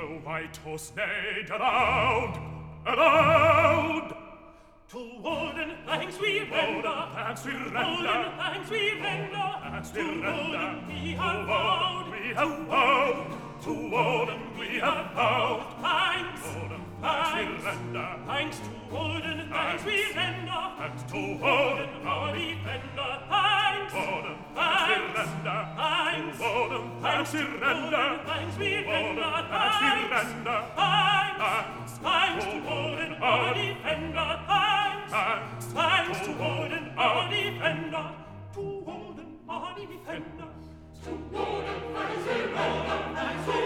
the white horse neighed around, around. To Woden thanks we render, thanks we render, Woden thanks we render, thanks to we render, Woden we have vowed, we have vowed, to Woden we have vowed, thanks, Woden, thanks, we render, thanks to Woden, thanks we render, thanks to Woden Woden, our defender, thanks, Woden, thanks, thanks we render, thanks, Woden, thanks we render, thanks we render, thanks we render, thanks, thanks to Woden our defender, thanks, thanks to Woden our defender, to Woden our defender, to Woden thanks we render, thanks we